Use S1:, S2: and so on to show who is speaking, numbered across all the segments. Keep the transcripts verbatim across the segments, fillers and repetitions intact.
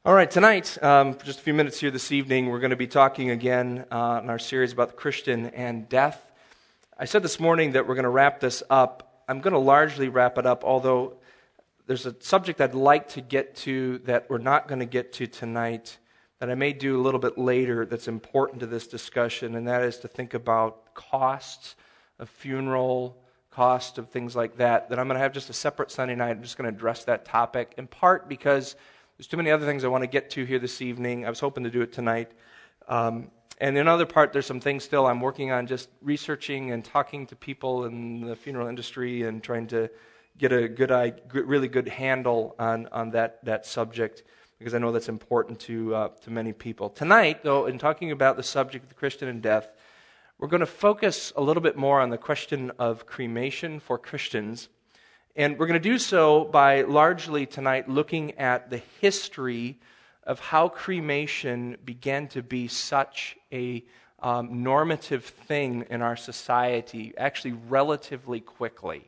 S1: All right, tonight, um, for just a few minutes here this evening, we're going to be talking again uh, in our series about the Christian and death. I said this morning that we're going to wrap this up. I'm going to largely wrap it up, although there's a subject I'd like to get to that we're not going to get to tonight, that I may do a little bit later that's important to this discussion, and that is to think about costs of funeral, cost of things like that, that I'm going to have just a separate Sunday night. I'm just going to address that topic, in part because there's too many other things I want to get to here this evening. I was hoping to do it tonight. Um, and in other part, there's some things still I'm working on, just researching and talking to people in the funeral industry and trying to get a good, really good handle on, on that, that subject, because I know that's important to, uh, to many people. Tonight, though, in talking about the subject of the Christian and death, we're going to focus a little bit more on the question of cremation for Christians. And we're going to do so by largely tonight looking at the history of how cremation began to be such a um, normative thing in our society, actually relatively quickly.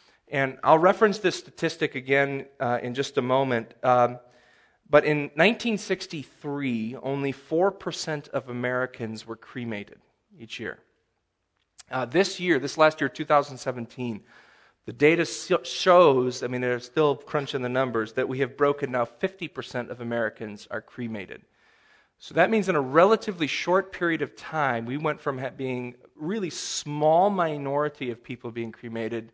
S1: And I'll reference this statistic again uh, in just a moment. Um, but in nineteen sixty-three, only four percent of Americans were cremated each year. Uh, this year, this last year, two thousand seventeen, the data shows, I mean, they're still crunching the numbers, that we have broken now fifty percent of Americans are cremated. So that means in a relatively short period of time, we went from being a really small minority of people being cremated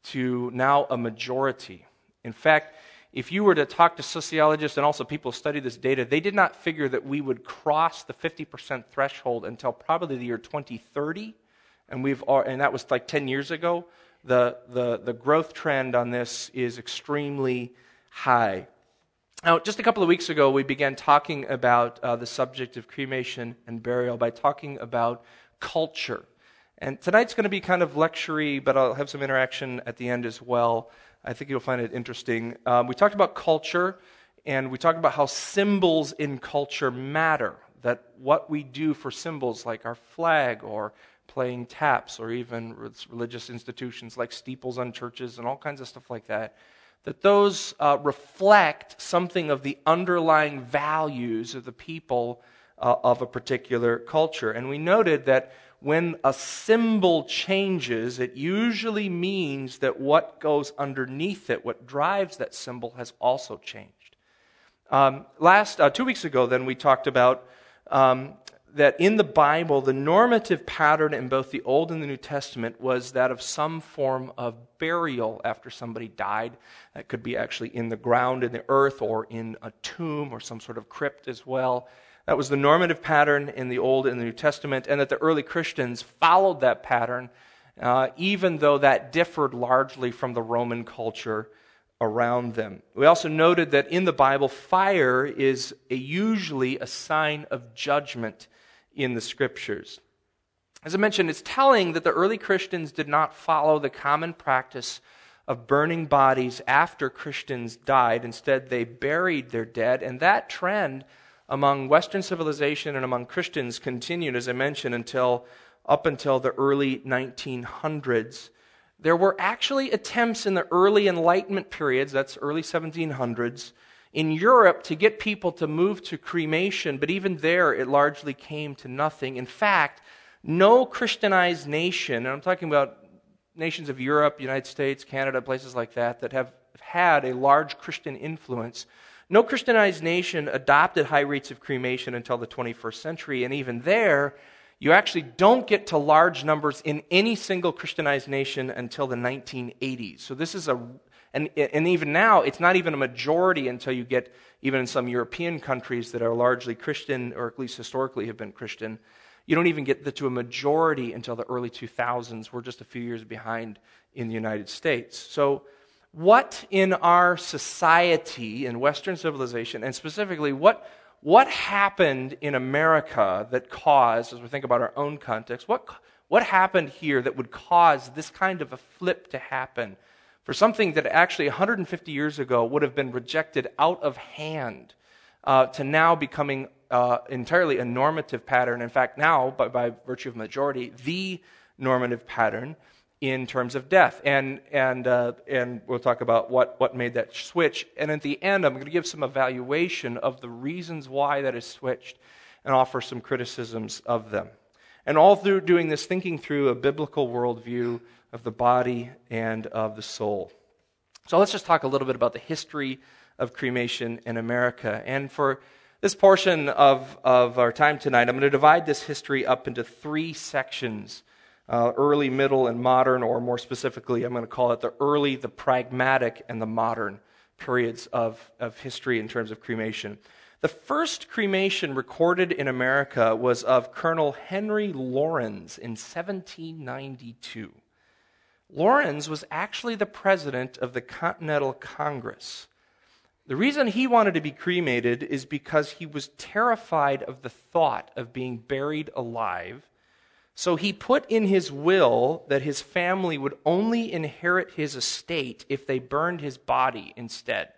S1: to now a majority. In fact, if you were to talk to sociologists and also people who study this data, they did not figure that we would cross the fifty percent threshold until probably the year twenty thirty, and we've and that was like ten years ago. The, the, the growth trend on this is extremely high. Now, just a couple of weeks ago, we began talking about uh, the subject of cremation and burial by talking about culture. And tonight's going to be kind of lecture-y, but I'll have some interaction at the end as well. I think you'll find it interesting. Um, we talked about culture, and we talked about how symbols in culture matter, that what we do for symbols like our flag or playing taps, or even religious institutions like steeples on churches and all kinds of stuff like that, that those uh, reflect something of the underlying values of the people uh, of a particular culture. And we noted that when a symbol changes, it usually means that what goes underneath it, what drives that symbol, has also changed. Um, last, uh, two weeks ago, then, we talked about um, that in the Bible, the normative pattern in both the Old and the New Testament was that of some form of burial after somebody died. That could be actually in the ground, in the earth, or in a tomb, or some sort of crypt as well. That was the normative pattern in the Old and the New Testament, and that the early Christians followed that pattern, uh, even though that differed largely from the Roman culture around them. We also noted that in the Bible, fire is a, usually a sign of judgment in the Scriptures. As I mentioned, it's telling that the early Christians did not follow the common practice of burning bodies after Christians died. Instead, they buried their dead, and that trend among Western civilization and among Christians continued, as I mentioned, until up until the early nineteen hundreds. There were actually attempts in the early Enlightenment periods, that's early seventeen hundreds, in Europe to get people to move to cremation, but even there it largely came to nothing. In fact, no Christianized nation, and I'm talking about nations of Europe, United States, Canada, places like that, that have had a large Christian influence, no Christianized nation adopted high rates of cremation until the twenty-first century, and even there, you actually don't get to large numbers in any single Christianized nation until the nineteen eighties. So this is a, and, and even now, it's not even a majority until you get, even in some European countries that are largely Christian, or at least historically have been Christian, you don't even get to a majority until the early two thousands. We're just a few years behind in the United States. So what in our society, in Western civilization, and specifically what What happened in America that caused, as we think about our own context, what, what happened here that would cause this kind of a flip to happen for something that actually one hundred fifty years ago would have been rejected out of hand uh, to now becoming uh, entirely a normative pattern. In fact, now, by, by virtue of majority, the normative pattern. in terms of death. And and uh, and we'll talk about what, what made that switch. And at the end, I'm going to give some evaluation of the reasons why that is switched and offer some criticisms of them. And all through doing this, thinking through a biblical worldview of the body and of the soul. So let's just talk a little bit about the history of cremation in America. And for this portion of, of our time tonight, I'm going to divide this history up into three sections. Uh, early, middle, and modern, or more specifically, I'm going to call it the early, the pragmatic, and the modern periods of, of history in terms of cremation. The first cremation recorded in America was of Colonel Henry Laurens in seventeen ninety-two. Laurens was actually the president of the Continental Congress. The reason he wanted to be cremated is because he was terrified of the thought of being buried alive. So he put in his will that his family would only inherit his estate if they burned his body instead.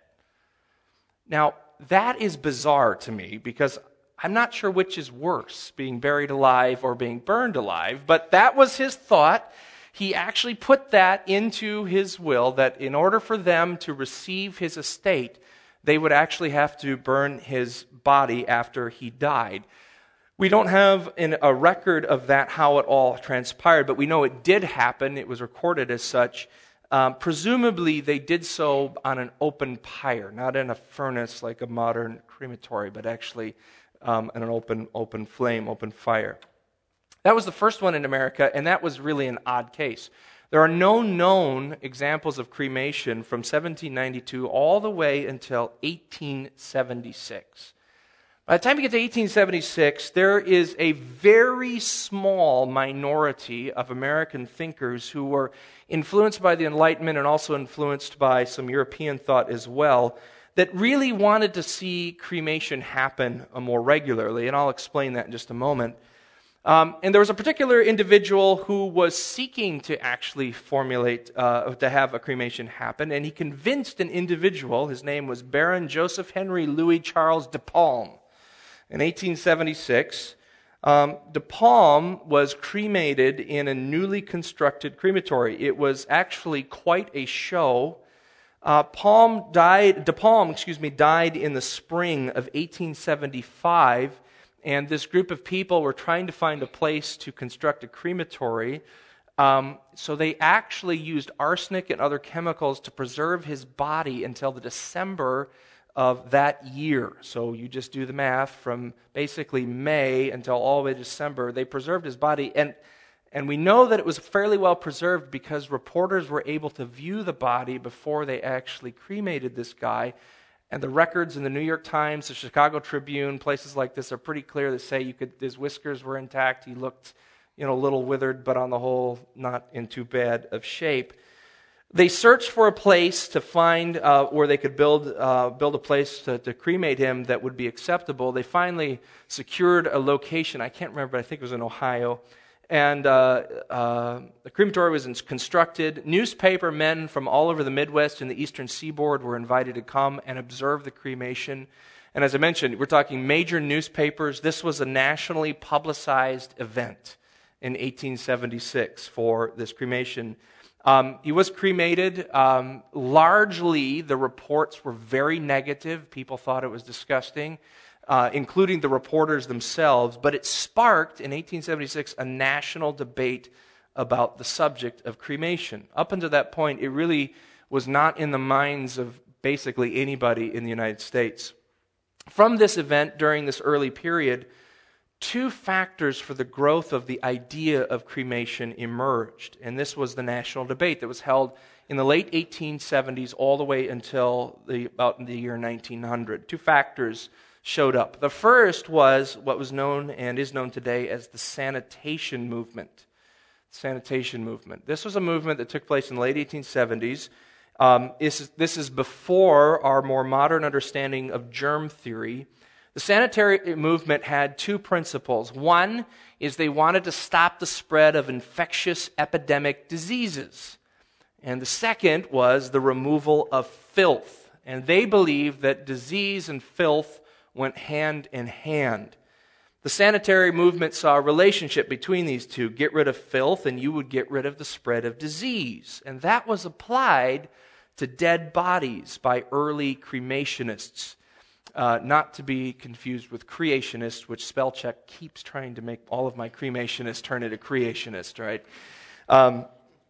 S1: Now, that is bizarre to me because I'm not sure which is worse, being buried alive or being burned alive, but that was his thought. He actually put that into his will, that in order for them to receive his estate, they would actually have to burn his body after he died. We don't have in a record of that, how it all transpired, but we know it did happen. It was recorded as such. Um, presumably, they did so on an open pyre, not in a furnace like a modern crematory, but actually um, in an open, open flame, open fire. That was the first one in America, and that was really an odd case. There are no known examples of cremation from seventeen ninety-two all the way until eighteen seventy-six. By the time you get to eighteen seventy-six, there is a very small minority of American thinkers who were influenced by the Enlightenment and also influenced by some European thought as well, that really wanted to see cremation happen more regularly, and I'll explain that in just a moment. Um, and there was a particular individual who was seeking to actually formulate, uh, to have a cremation happen, and he convinced an individual, his name was Baron Joseph Henry Louis Charles de Palm. In eighteen seventy-six, um, de Palm was cremated in a newly constructed crematory. It was actually quite a show. Uh, Palm died, de Palm, excuse me, died in the spring of eighteen seventy-five, and this group of people were trying to find a place to construct a crematory. Um, so they actually used arsenic and other chemicals to preserve his body until the December of that year. So you just do the math from basically May until all the way to December. They preserved his body, and and we know that it was fairly well preserved because reporters were able to view the body before they actually cremated this guy. And the records in the New York Times, the Chicago Tribune, places like this are pretty clear that say you could his whiskers were intact. He looked, you know, a little withered, but on the whole, not in too bad of shape. They searched for a place to find uh, where they could build uh, build a place to, to cremate him that would be acceptable. They finally secured a location. I can't remember, but I think it was in Ohio. And uh, uh, the crematory was constructed. Newspaper men from all over the Midwest and the Eastern Seaboard were invited to come and observe the cremation. And as I mentioned, we're talking major newspapers. This was a nationally publicized event in eighteen seventy-six for this cremation. Um, he was cremated. Um, largely, the reports were very negative. People thought it was disgusting, uh, including the reporters themselves. But it sparked, in eighteen seventy-six, a national debate about the subject of cremation. Up until that point, it really was not in the minds of basically anybody in the United States. From this event, during this early period, two factors for the growth of the idea of cremation emerged. And this was the national debate that was held in the late eighteen seventies all the way until the, about in the year nineteen hundred. Two factors showed up. The first was what was known and is known today as the sanitation movement. Sanitation movement. This was a movement that took place in the late eighteen seventies. Um, this, is, this is before our more modern understanding of germ theory. The sanitary movement had two principles. One is they wanted to stop the spread of infectious epidemic diseases. And the second was the removal of filth. And they believed that disease and filth went hand in hand. The sanitary movement saw a relationship between these two. Get rid of filth and you would get rid of the spread of disease. And that was applied to dead bodies by early cremationists. Uh, not to be confused with creationists, which spell check keeps trying to make all of my cremationists turn into creationists, right? Um,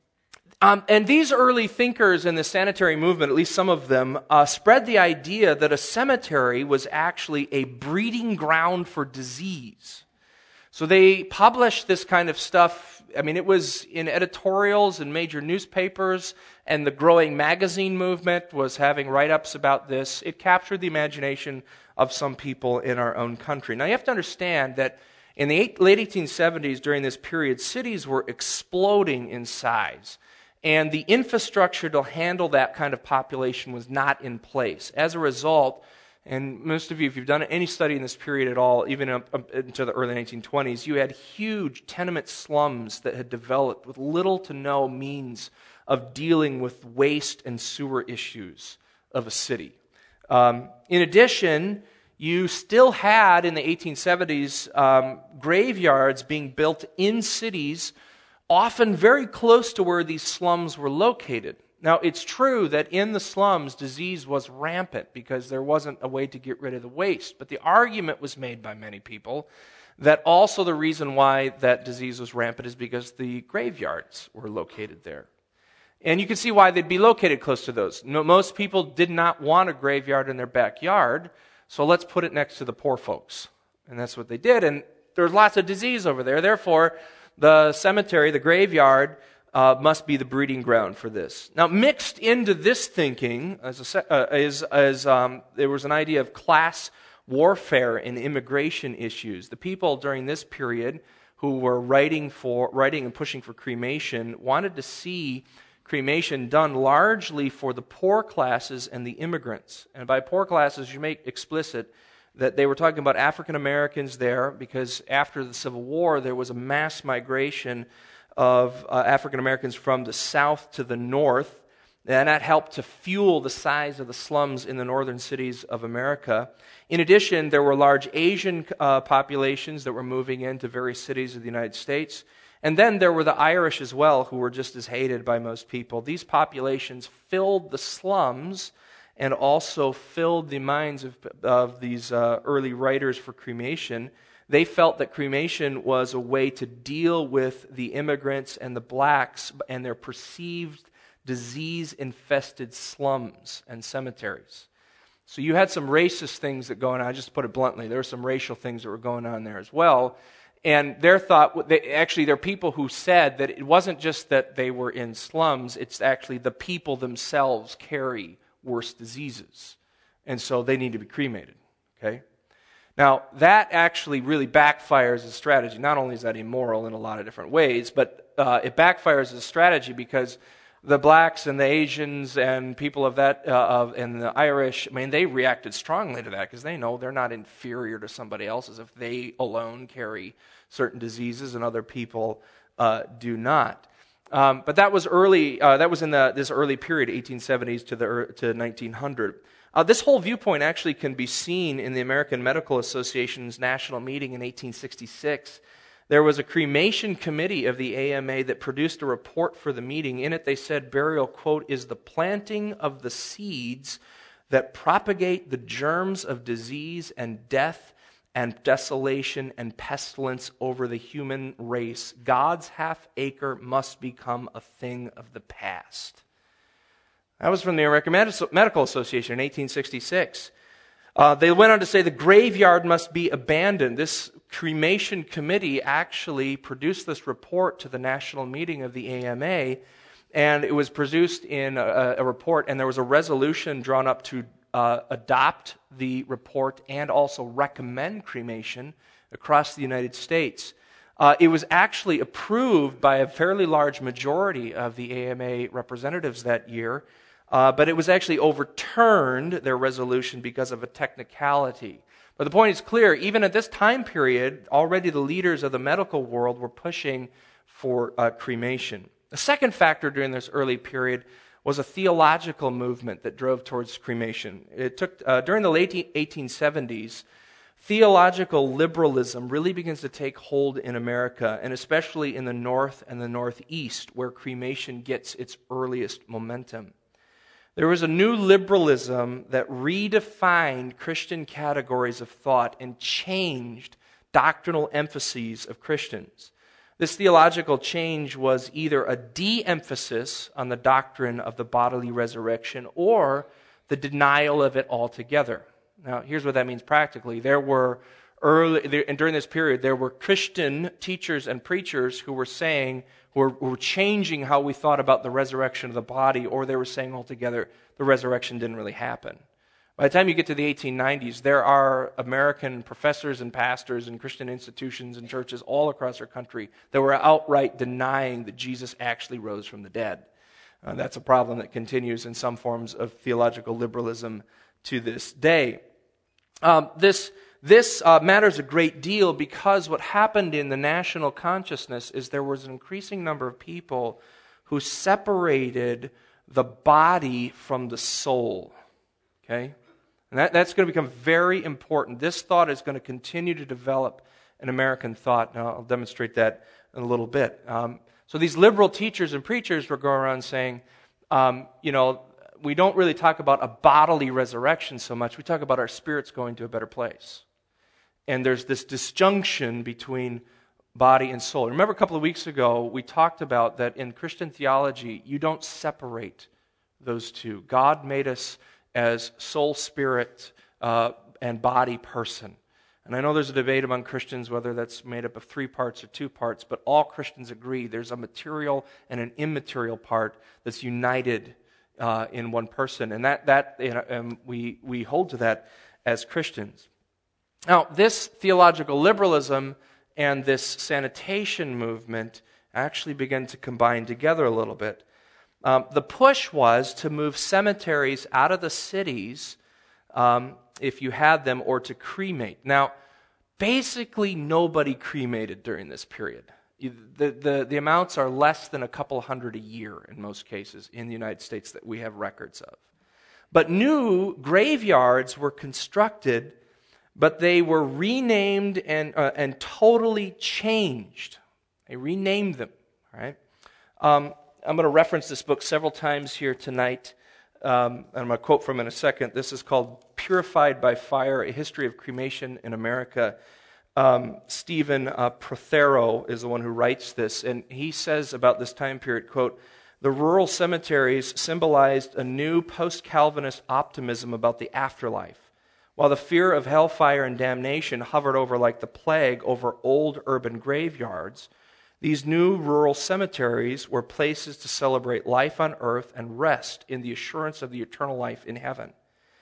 S1: um, and these early thinkers in the sanitary movement, at least some of them, uh, spread the idea that a cemetery was actually a breeding ground for disease. So they published this kind of stuff. I mean, it was in editorials in major newspapers, and the growing magazine movement was having write-ups about this. It captured the imagination of some people in our own country. Now, you have to understand that in the eight, late eighteen seventies, during this period, cities were exploding in size, and the infrastructure to handle that kind of population was not in place. As a result, and most of you, if you've done any study in this period at all, even up, up into the early nineteen twenties, you had huge tenement slums that had developed with little to no means of dealing with waste and sewer issues of a city. Um, in addition, you still had, in the eighteen seventies, um, graveyards being built in cities, often very close to where these slums were located. Now, it's true that in the slums, disease was rampant because there wasn't a way to get rid of the waste. But the argument was made by many people that also the reason why that disease was rampant is because the graveyards were located there. And you can see why they'd be located close to those. No, most people did not want a graveyard in their backyard, so let's put it next to the poor folks. And that's what they did. And there's lots of disease over there. Therefore, the cemetery, the graveyard, Uh, must be the breeding ground for this. Now, mixed into this thinking as a, uh, is, is um, there was an idea of class warfare and immigration issues. The people during this period who were writing for, writing and pushing for cremation wanted to see cremation done largely for the poor classes and the immigrants. And by poor classes, you make explicit that they were talking about African Americans there, because after the Civil War, there was a mass migration of uh, African Americans from the south to the north, and that helped to fuel the size of the slums in the northern cities of America. In addition, there were large Asian uh, populations that were moving into various cities of the United States, and then there were the Irish as well, who were just as hated by most people. These populations filled the slums and also filled the minds of, of these uh, early writers for cremation. They felt that cremation was a way to deal with the immigrants and the blacks and their perceived disease-infested slums and cemeteries. So you had some racist things that going on. I just put it bluntly. There were some racial things that were going on there as well. And their thought, they, actually, there are people who said that it wasn't just that they were in slums, it's actually the people themselves carry worse diseases. And so they need to be cremated, okay? Now, that actually really backfires as a strategy. Not only is that immoral in a lot of different ways, but uh, it backfires as a strategy because the blacks and the Asians and people of that, uh, of, and the Irish, I mean, they reacted strongly to that because they know they're not inferior to somebody else as if they alone carry certain diseases and other people uh, do not. Um, but that was early. Uh, that was in the, this early period, eighteen seventies to the to nineteen hundred. Uh, this whole viewpoint actually can be seen in the American Medical Association's national meeting in eighteen sixty-six. There was a cremation committee of the A M A that produced a report for the meeting. In it, they said burial, quote, is the planting of the seeds that propagate the germs of disease and death and desolation and pestilence over the human race. God's half acre must become a thing of the past. That was from the American Medical Association in eighteen sixty-six. Uh, they went on to say the graveyard must be abandoned. This cremation committee actually produced this report to the national meeting of the A M A, and it was produced in a, a report, and there was a resolution drawn up to uh, adopt the report and also recommend cremation across the United States. Uh, it was actually approved by a fairly large majority of the A M A representatives that year. Uh, but it was actually overturned, their resolution, because of a technicality. But the point is clear. Even at this time period, already the leaders of the medical world were pushing for uh, cremation. The second factor during this early period was a theological movement that drove towards cremation. It took uh, during the late eighteen seventies, theological liberalism really begins to take hold in America, and especially in the North and the Northeast, where cremation gets its earliest momentum. There was a new liberalism that redefined Christian categories of thought and changed doctrinal emphases of Christians. This theological change was either a de-emphasis on the doctrine of the bodily resurrection or the denial of it altogether. Now, here's what that means practically. There were early, and during this period, there were Christian teachers and preachers who were saying, who were, who were changing how we thought about the resurrection of the body, or they were saying altogether the resurrection didn't really happen. By the time you get to the eighteen nineties, there are American professors and pastors and Christian institutions and churches all across our country that were outright denying that Jesus actually rose from the dead. Uh, that's a problem that continues in some forms of theological liberalism to this day. Um, this this uh, matters a great deal because what happened in the national consciousness is there was an increasing number of people who separated the body from the soul. Okay? And that, that's going to become very important. This thought is going to continue to develop in American thought. Now, I'll demonstrate that in a little bit. Um, so these liberal teachers and preachers were going around saying, um, you know, we don't really talk about a bodily resurrection so much. We talk about our spirits going to a better place. And there's this disjunction between body and soul. Remember a couple of weeks ago, we talked about that in Christian theology, you don't separate those two. God made us as soul, spirit, uh, and body person. And I know there's a debate among Christians whether that's made up of three parts or two parts, but all Christians agree there's a material and an immaterial part that's united uh, in one person. And that that you know, um, we, we hold to that as Christians. Now, this theological liberalism and this sanitation movement actually began to combine together a little bit. Um, the push was to move cemeteries out of the cities, um, if you had them, or to cremate. Now, basically nobody cremated during this period. The, the, the amounts are less than a couple hundred a year in most cases in the United States that we have records of. But new graveyards were constructed, but they were renamed and, uh, and totally changed. They renamed them, all right? Um, I'm going to reference this book several times here tonight, um, and I'm going to quote from it in a second. This is called Purified by Fire, A History of Cremation in America. Um, Stephen uh, Prothero is the one who writes this, and he says about this time period, quote, "The rural cemeteries symbolized a new post-Calvinist optimism about the afterlife, while the fear of hellfire and damnation hovered over like the plague over old urban graveyards. These new rural cemeteries were places to celebrate life on earth and rest in the assurance of the eternal life in heaven.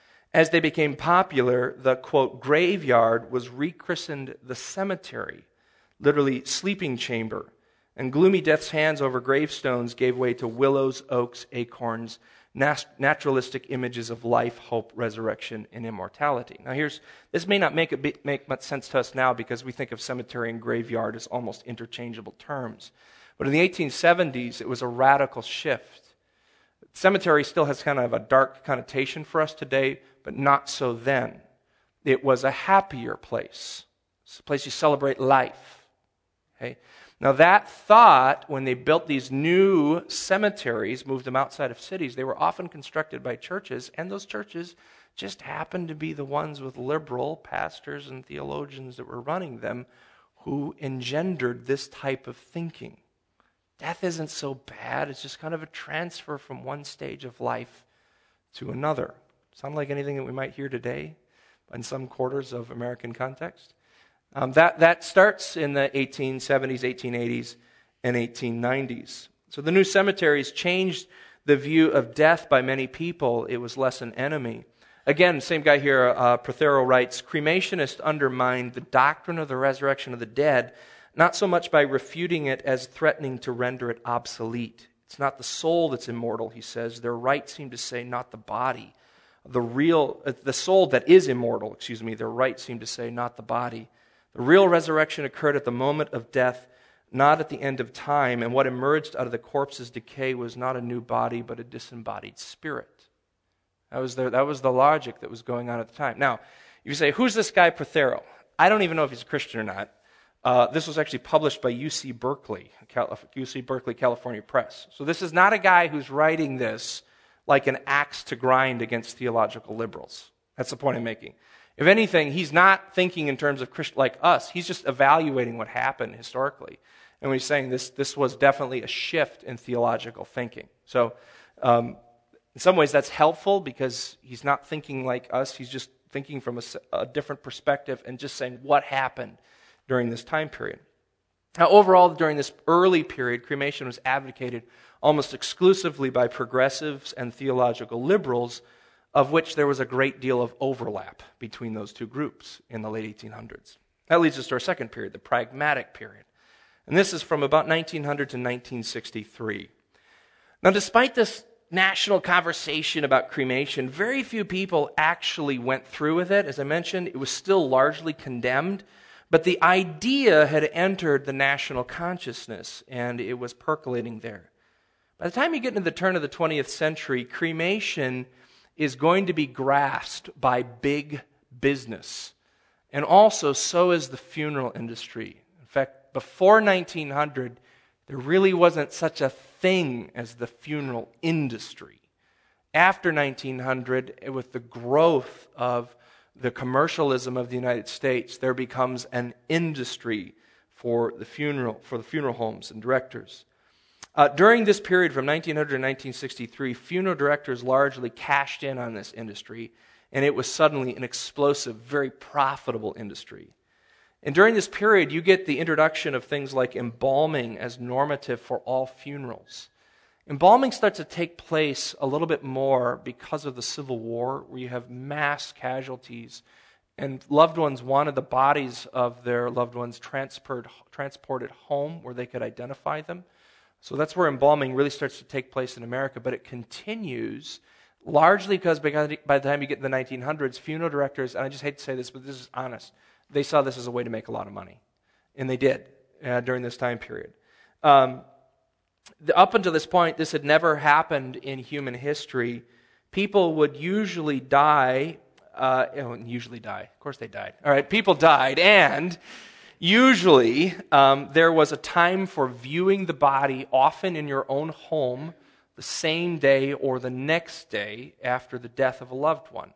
S1: As they became popular, the, quote, graveyard was rechristened the cemetery, literally sleeping chamber, and gloomy death's hands over gravestones gave way to willows, oaks, acorns, naturalistic images of life, hope, resurrection, and immortality." Now here's, this may not make, it make much sense to us now because we think of cemetery and graveyard as almost interchangeable terms. But in the eighteen seventies, it was a radical shift. Cemetery still has kind of a dark connotation for us today, but not so then. It was a happier place. It's a place you celebrate life. Okay? Now that thought, when they built these new cemeteries, moved them outside of cities, they were often constructed by churches, and those churches just happened to be the ones with liberal pastors and theologians that were running them who engendered this type of thinking. Death isn't so bad, it's just kind of a transfer from one stage of life to another. Sound like anything that we might hear today in some quarters of American context? Um, that, that starts in the eighteen seventies, eighteen eighties, and eighteen nineties. So the new cemeteries changed the view of death by many people. It was less an enemy. Again, same guy here, uh, Prothero writes, "Cremationists undermined the doctrine of the resurrection of the dead, not so much by refuting it as threatening to render it obsolete. It's not the soul that's immortal," he says. "Their right seemed to say not the body. The real, uh, the soul that is immortal, excuse me, their right seemed to say not the body. The real resurrection occurred at the moment of death, not at the end of time, and what emerged out of the corpse's decay was not a new body, but a disembodied spirit." That was the, that was the logic that was going on at the time. Now, You say, who's this guy Prothero? I don't even know if he's a Christian or not. Uh, this was actually published by U C Berkeley, Cal- U C Berkeley, California Press. So this is not a guy who's writing this like an axe to grind against theological liberals. That's the point I'm making. If anything, he's not thinking in terms of Christ- like us. He's just evaluating what happened historically. And when he's saying this, this was definitely a shift in theological thinking. So um, in some ways that's helpful because he's not thinking like us. He's just thinking from a, a different perspective and just saying what happened during this time period. Now, overall, during this early period, cremation was advocated almost exclusively by progressives and theological liberals, of which there was a great deal of overlap between those two groups in the late eighteen hundreds. That leads us to our second period, the pragmatic period. And this is from about nineteen hundred to nineteen sixty-three. Now, despite this national conversation about cremation, very few people actually went through with it. As I mentioned, it was still largely condemned. But the idea had entered the national consciousness, and it was percolating there. By the time you get into the turn of the twentieth century, cremation is going to be grasped by big business. And also, so is the funeral industry. In fact, before nineteen hundred, there really wasn't such a thing as the funeral industry. After nineteen hundred, with the growth of the commercialism of the United States, there becomes an industry for the funeral for the funeral homes and directors. Uh, during this period from nineteen hundred to nineteen sixty-three, funeral directors largely cashed in on this industry, and it was suddenly an explosive, very profitable industry. And during this period, you get the introduction of things like embalming as normative for all funerals. Embalming starts to take place a little bit more because of the Civil War, where you have mass casualties, and loved ones wanted the bodies of their loved ones transport, transported home where they could identify them. So that's where embalming really starts to take place in America, but it continues largely because by the time you get in the nineteen hundreds, funeral directors, and I just hate to say this, but this is honest, they saw this as a way to make a lot of money. And they did uh, during this time period. Um, the, up until this point, this had never happened in human history. People would usually die, uh, oh, usually die, of course they died. All right, people died, and usually um, there was a time for viewing the body, often in your own home, the same day or the next day after the death of a loved one.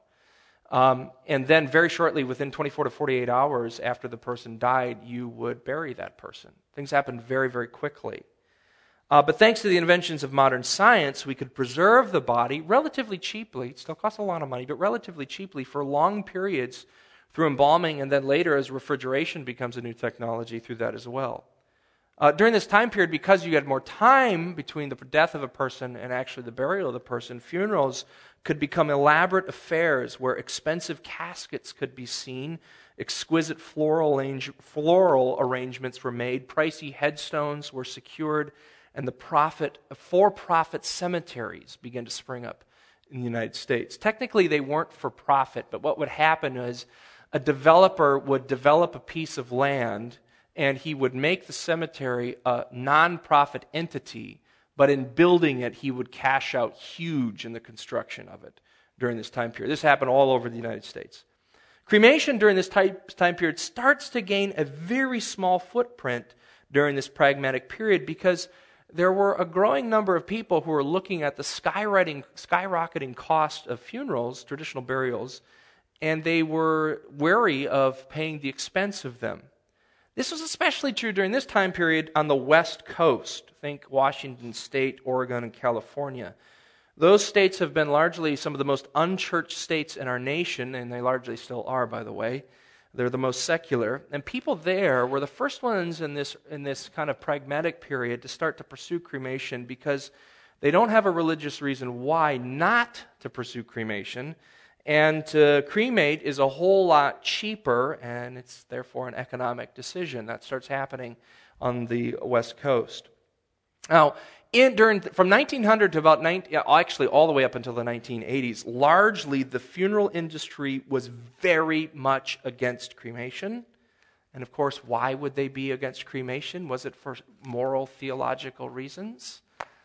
S1: Um, and then very shortly, within twenty-four to forty-eight hours after the person died, you would bury that person. Things happened very, very quickly. Uh, but thanks to the inventions of modern science, we could preserve the body relatively cheaply. It still costs a lot of money, but relatively cheaply for long periods through embalming, and then later as refrigeration becomes a new technology through that as well. Uh, during this time period, because you had more time between the death of a person and actually the burial of the person, funerals could become elaborate affairs where expensive caskets could be seen, exquisite floral, arrange, floral arrangements were made, pricey headstones were secured, and the profit, for-profit cemeteries began to spring up in the United States. Technically, they weren't for profit, but what would happen is a developer would develop a piece of land, and he would make the cemetery a non-profit entity, but in building it, he would cash out huge in the construction of it during this time period. This happened all over the United States. Cremation during this time period starts to gain a very small footprint during this pragmatic period because there were a growing number of people who were looking at the skyrocketing, skyrocketing cost of funerals, traditional burials, and they were wary of paying the expense of them. This was especially true during this time period on the West Coast. Think Washington State, Oregon, and California. Those states have been largely some of the most unchurched states in our nation, and they largely still are, by the way. They're the most secular. And people there were the first ones in this, in this kind of pragmatic period to start to pursue cremation because they don't have a religious reason why not to pursue cremation. And to cremate is a whole lot cheaper, and it's therefore an economic decision. That starts happening on the West Coast. Now, in, during, from nineteen hundred to about nineteen, actually all the way up until the nineteen eighties, largely the funeral industry was very much against cremation. And of course, why would they be against cremation? Was it for moral, theological reasons?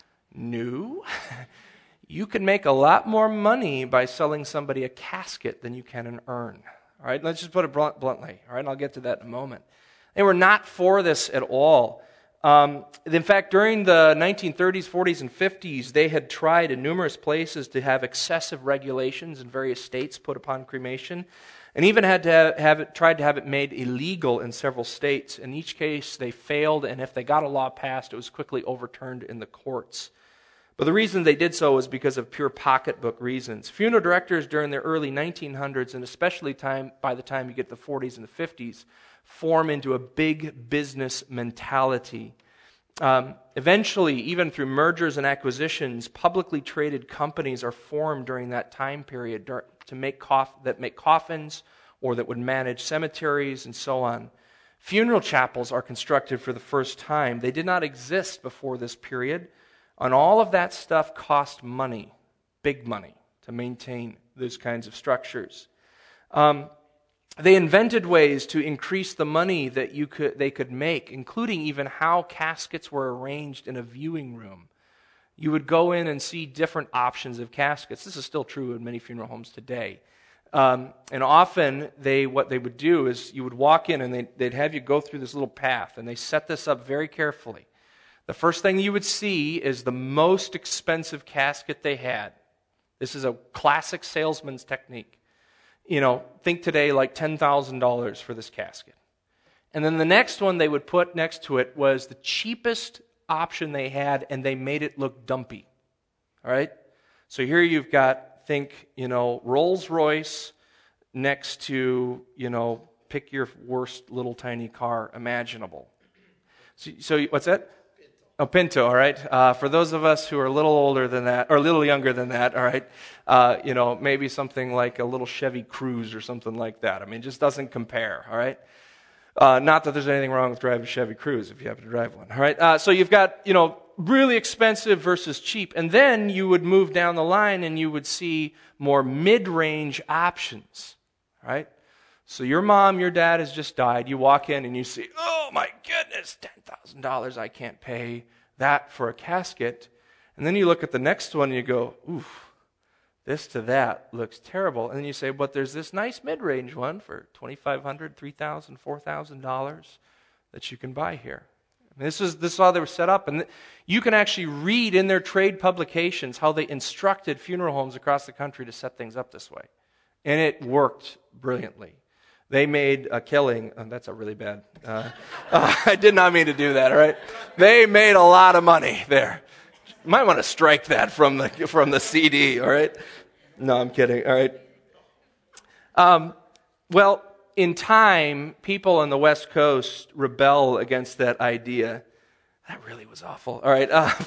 S1: No. You can make a lot more money by selling somebody a casket than you can an urn. All right, let's just put it blunt, bluntly. All right, and I'll get to that in a moment. They were not for this at all. Um, in fact, during the nineteen thirties, forties, and fifties, they had tried in numerous places to have excessive regulations in various states put upon cremation, and even had to have it tried to have it made illegal in several states. In each case, they failed, and if they got a law passed, it was quickly overturned in the courts. But the reason they did so was because of pure pocketbook reasons. Funeral directors during the early nineteen hundreds, and especially time by the time you get to the forties and the fifties, form into a big business mentality. Um, eventually, even through mergers and acquisitions, publicly traded companies are formed during that time period to make coff- that make coffins or that would manage cemeteries and so on. Funeral chapels are constructed for the first time. They did not exist before this period, and all of that stuff cost money, big money, to maintain those kinds of structures. Um, They invented ways to increase the money that you could they could make, including even how caskets were arranged in a viewing room. You would go in and see different options of caskets. This is still true in many funeral homes today. Um, and often, they what they would do is you would walk in and they, they'd have you go through this little path, and they set this up very carefully. The first thing you would see is the most expensive casket they had. This is a classic salesman's technique. You know, think today like ten thousand dollars for this casket. And then the next one they would put next to it was the cheapest option they had, and they made it look dumpy. All right? So here you've got, think, you know, Rolls-Royce next to, you know, pick your worst little tiny car imaginable. So, so what's that? Oh, Pinto, all right. Uh, for those of us who are a little older than that, or a little younger than that, all right, uh, you know, maybe something like a little Chevy Cruze or something like that. I mean, it just doesn't compare, all right? Uh, not that there's anything wrong with driving a Chevy Cruze if you happen to drive one, all right? Uh, so you've got, you know, really expensive versus cheap. And then you would move down the line and you would see more mid-range options, all right? So your mom, your dad has just died. You walk in and you see, oh my goodness, ten thousand dollars, I can't pay that for a casket. And then you look at the next one and you go, oof, this to that looks terrible. And then you say, but there's this nice mid-range one for twenty-five hundred dollars, three thousand dollars, four thousand dollars that you can buy here. And this is this is how they were set up. And you can actually read in their trade publications how they instructed funeral homes across the country to set things up this way. And it worked brilliantly. They made a killing. Oh, that's a really bad. Uh, uh, I did not mean to do that. All right, they made a lot of money there. You might want to strike that from the from the C D. All right. No, I'm kidding. All right. Um, well, in time, people on the West Coast rebel against that idea. That really was awful. All right. Uh,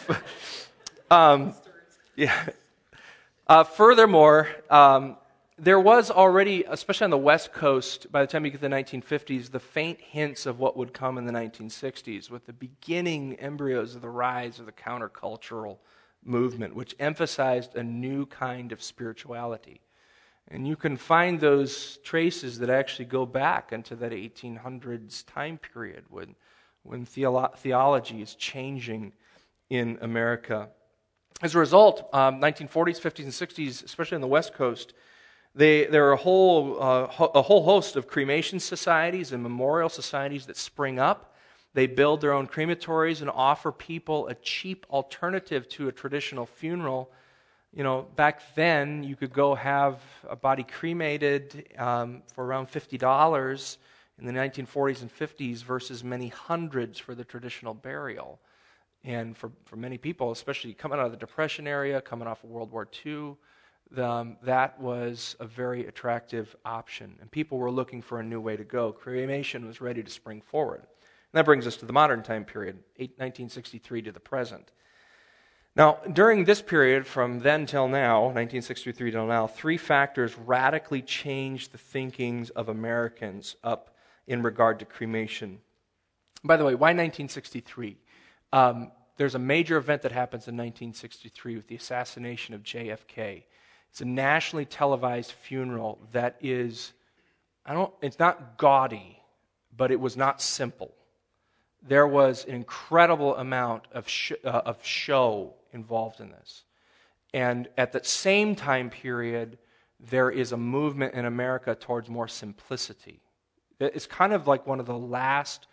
S1: um, yeah. Uh, furthermore. Um, There was already, especially on the West Coast, by the time you get to the nineteen fifties, the faint hints of what would come in the nineteen sixties with the beginning embryos of the rise of the countercultural movement, which emphasized a new kind of spirituality. And you can find those traces that actually go back into that eighteen hundreds time period when, when theolo- theology is changing in America. As a result, um, nineteen forties, fifties, and sixties, especially on the West Coast, They, there are a whole, uh, ho- a whole host of cremation societies and memorial societies that spring up. They build their own crematories and offer people a cheap alternative to a traditional funeral. You know, back then, you could go have a body cremated um, for around fifty dollars in the nineteen forties and fifties versus many hundreds for the traditional burial. And for, for many people, especially coming out of the Depression area, coming off of World War Two, The, um, that was a very attractive option, and people were looking for a new way to go. Cremation was ready to spring forward. And that brings us to the modern time period, nineteen sixty-three to the present. Now, during this period, from then till now, nineteen sixty-three till now, three factors radically changed the thinkings of Americans up in regard to cremation. By the way, why nineteen sixty-three? Um, there's a major event that happens in nineteen sixty-three with the assassination of J F K. It's a nationally televised funeral that is, I don't, it's not gaudy, but it was not simple. There was an incredible amount of sh- uh, of show involved in this. And at that same time period, there is a movement in America towards more simplicity. It's kind of like one of the last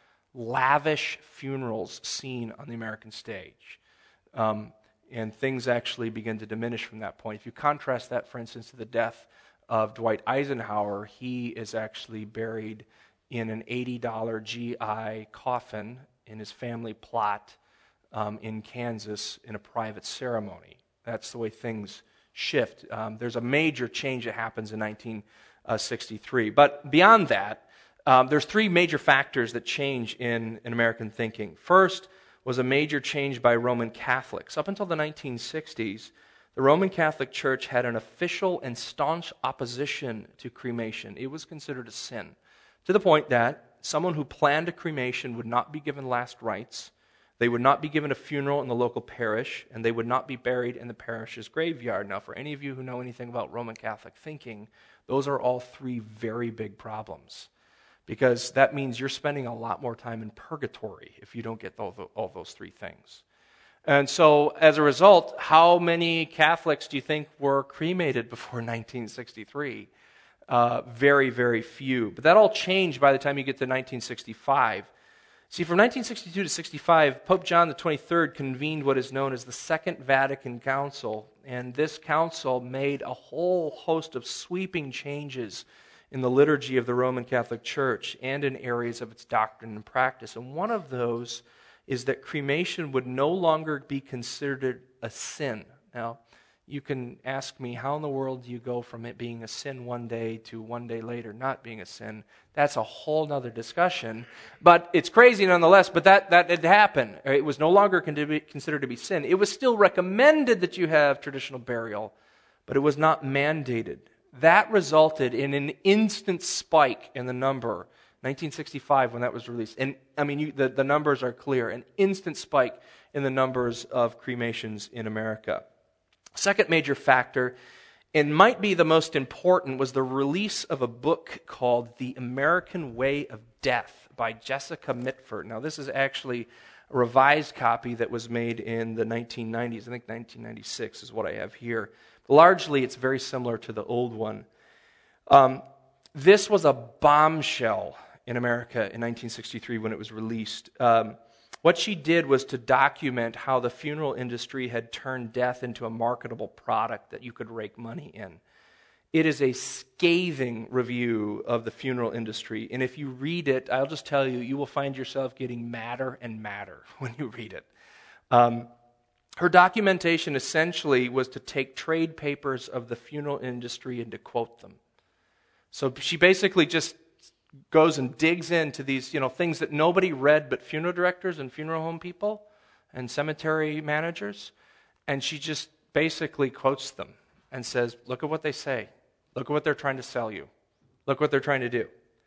S1: lavish funerals seen on the American stage. Um, and things actually begin to diminish from that point. If you contrast that, for instance, to the death of Dwight Eisenhower, he is actually buried in an eighty dollars G I coffin in his family plot um, in Kansas in a private ceremony. That's the way things shift. Um, there's a major change that happens in nineteen sixty-three. But beyond that, um, there's three major factors that change in, in American thinking. First was a major change by Roman Catholics. Up until the nineteen sixties, the Roman Catholic Church had an official and staunch opposition to cremation. It was considered a sin, to the point that someone who planned a cremation would not be given last rites, they would not be given a funeral in the local parish, and they would not be buried in the parish's graveyard. Now, for any of you who know anything about Roman Catholic thinking, those are all three very big problems, because that means you're spending a lot more time in purgatory if you don't get all, the, all those three things. And so, as a result, how many Catholics do you think were cremated before nineteen sixty-three? Uh, very, very few. But that all changed by the time you get to nineteen sixty-five. See, from nineteen sixty-two to sixty-five, Pope John the twenty-third convened what is known as the Second Vatican Council, and this council made a whole host of sweeping changes in the liturgy of the Roman Catholic Church and in areas of its doctrine and practice. And one of those is that cremation would no longer be considered a sin. Now, you can ask me, how in the world do you go from it being a sin one day to one day later not being a sin? That's a whole other discussion. But it's crazy nonetheless, but that, that did happen. It was no longer considered to be sin. It was still recommended that you have traditional burial, but it was not mandated. That resulted in an instant spike in the number. nineteen sixty-five, when that was released. And, I mean, you, the, the numbers are clear. An instant spike in the numbers of cremations in America. Second major factor, and might be the most important, was the release of a book called The American Way of Death by Jessica Mitford. Now, this is actually a revised copy that was made in the nineteen nineties. I think nineteen ninety-six is what I have here. Largely, it's very similar to the old one. Um, this was a bombshell in America in nineteen sixty-three when it was released. Um, what she did was to document how the funeral industry had turned death into a marketable product that you could rake money in. It is a scathing review of the funeral industry, and if you read it, I'll just tell you, you will find yourself getting madder and madder when you read it. Um, her documentation essentially was to take trade papers of the funeral industry and to quote them. So she basically just goes and digs into these, you know, things that nobody read but funeral directors and funeral home people and cemetery managers, and she just basically quotes them and says, look at what they say. Look at what they're trying to sell you. Look what they're trying to do.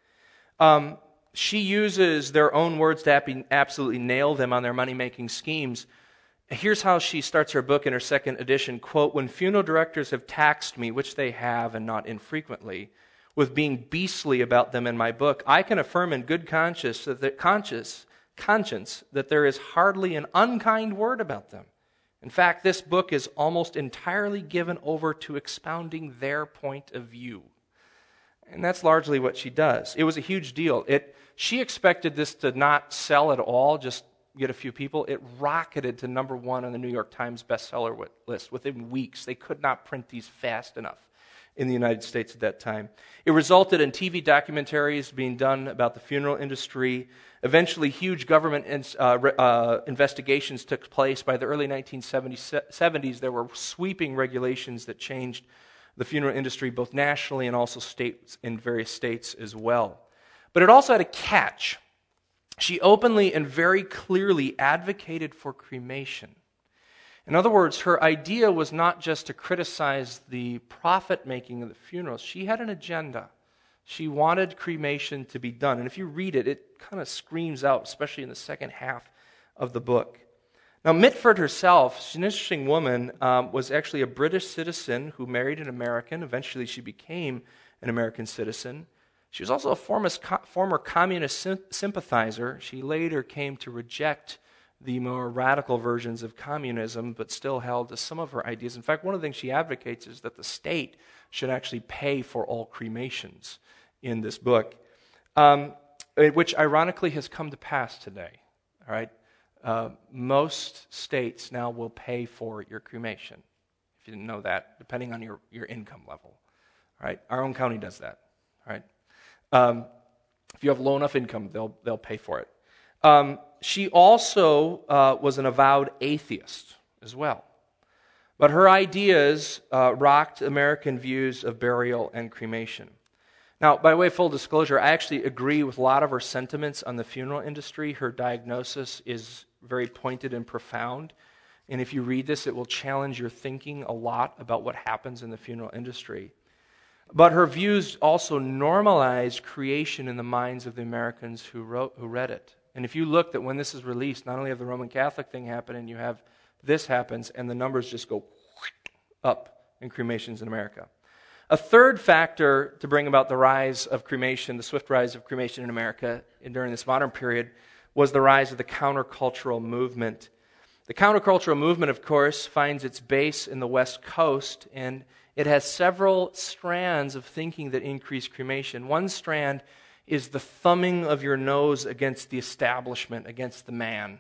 S1: Um, she uses their own words to absolutely nail them on their money-making schemes. Here's how she starts her book in her second edition, quote, when funeral directors have taxed me, which they have and not infrequently, with being beastly about them in my book, I can affirm in good conscience that, that conscious, conscience that there is hardly an unkind word about them. In fact, this book is almost entirely given over to expounding their point of view. And that's largely what she does. It was a huge deal. It, she expected this to not sell at all, just get a few people. It rocketed to number one on the New York Times bestseller list within weeks. They could not print these fast enough in the United States at that time. It resulted in T V documentaries being done about the funeral industry. Eventually, huge government ins, uh, uh, investigations took place. By the early nineteen seventies, there were sweeping regulations that changed the funeral industry, both nationally and also states in various states as well. But it also had a catch. She openly and very clearly advocated for cremation. In other words, her idea was not just to criticize the profit-making of the funerals. She had an agenda. She wanted cremation to be done. And if you read it, it kind of screams out, especially in the second half of the book. Now, Mitford herself, she's an interesting woman, um, was actually a British citizen who married an American. Eventually, she became an American citizen. She was also a former, former communist sympathizer. She later came to reject the more radical versions of communism, but still held to some of her ideas. In fact, one of the things she advocates is that the state should actually pay for all cremations in this book, um, which ironically has come to pass today. All right, uh, most states now will pay for your cremation. If you didn't know that, depending on your, your income level. All right, our own county does that. All right, um, if you have low enough income, they'll they'll pay for it. Um, she also uh, was an avowed atheist as well. But her ideas uh, rocked American views of burial and cremation. Now, by way of full disclosure, I actually agree with a lot of her sentiments on the funeral industry. Her diagnosis is very pointed and profound. And if you read this, it will challenge your thinking a lot about what happens in the funeral industry. But her views also normalized creation in the minds of the Americans who wrote, who read it. And if you look that when this is released, not only have the Roman Catholic thing happen, and you have this happens, and the numbers just go up in cremations in America. A third factor to bring about the rise of cremation, the swift rise of cremation in America during this modern period, was the rise of the countercultural movement. The countercultural movement, of course, finds its base in the West Coast, and it has several strands of thinking that increase cremation. One strand is the thumbing of your nose against the establishment, against the man.